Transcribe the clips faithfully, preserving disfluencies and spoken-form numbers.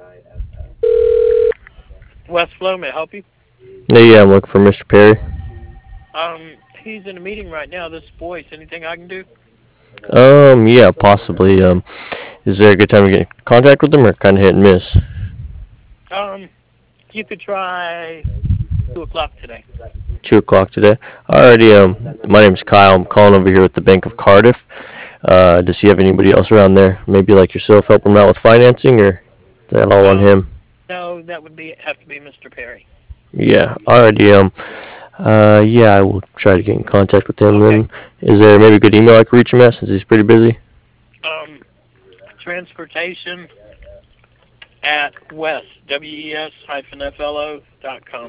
West Flow, may I help you? Yeah, yeah, I'm looking for Mister Perry. Um, he's in a meeting right now. This voice, anything I can do? Um, yeah, possibly. Um, is there a good time to get in contact with him, or kind of hit and miss? Um, you could try two o'clock today. Two o'clock today. Alrighty. Um, my name's Kyle. I'm calling over here with the Bank of Cardiff. Uh, does he have anybody else around there? Maybe like yourself, help him out with financing, or is that all on Um, him? no, that would be have to be Mister Perry. Yeah. Alrighty. Um. Uh. Yeah, I will try to get in contact with him. Okay. Then, is there maybe a good email I can reach him at since he's pretty busy? Um, transportation at west w e s hyphen f l o dot com.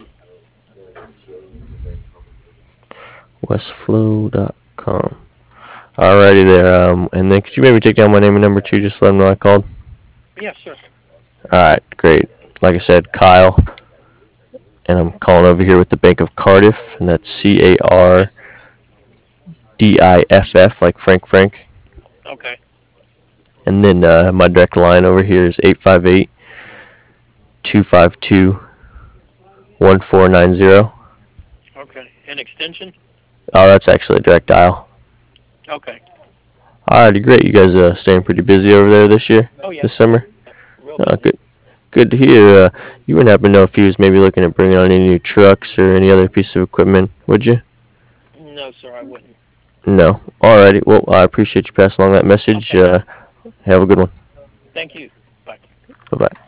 westflow dot com. Alrighty there. Um. And then could you maybe take down my name and number too, just so let him know I called? Yes, sir. Alright. Great. Like I said, Kyle, and I'm calling over here with the Bank of Cardiff, and that's C A R D I F F, like Frank Frank. Okay. And then uh, my direct line over here is eight five eight, two five two, one four nine zero. Okay. An extension? Oh, that's actually a direct dial. Okay. Alrighty, great. You guys uh, staying pretty busy over there this year, Oh yeah. this summer? Yeah. Real Uh, busy. good. Good to hear. Uh, you wouldn't happen to know if he was maybe looking at bringing on any new trucks or any other piece of equipment, would you? No, sir, I wouldn't. No. Alrighty. Well, I appreciate you passing along that message. Okay. Uh, have a good one. Thank you. Bye. Bye bye.